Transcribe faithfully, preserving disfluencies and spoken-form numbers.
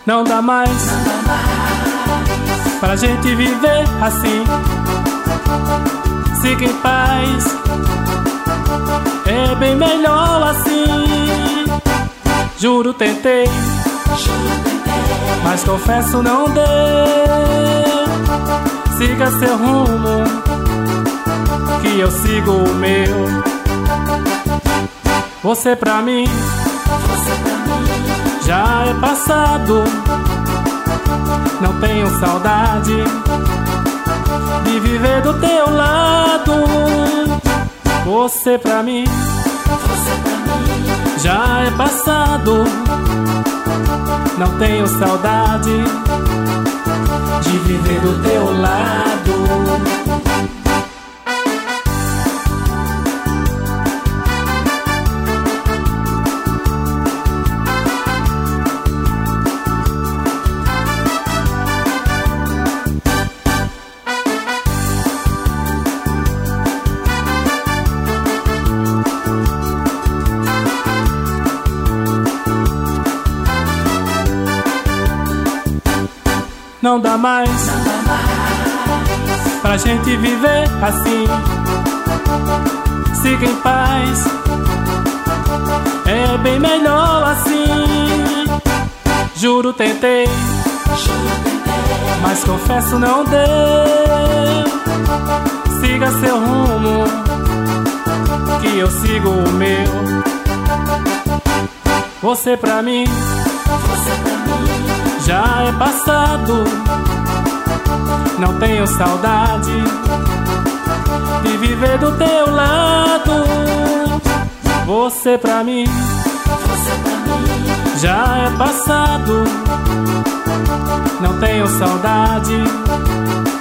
Não dá mais, não dá mais pra gente viver assim. Siga em paz, é bem melhor assim. Juro, tentei, Juro, tentei, mas confesso não deu. Siga seu rumo, que eu sigo o meu. Você pra mim, você pra mim já é passado. Não tenho saudade de viver do teu lado. Você pra mim, você pra mim já é passado. Não tenho saudade de viver do teu lado. Não dá mais, não dá mais pra gente viver assim. Siga em paz, é bem melhor assim. Juro, tentei, Juro, tentei, mas confesso não deu. Siga seu rumo, que eu sigo o meu. Você pra mim, você pra mim já é passado. Não tenho saudade de viver do teu lado. Você pra mim, você pra mim já é passado. Não tenho saudade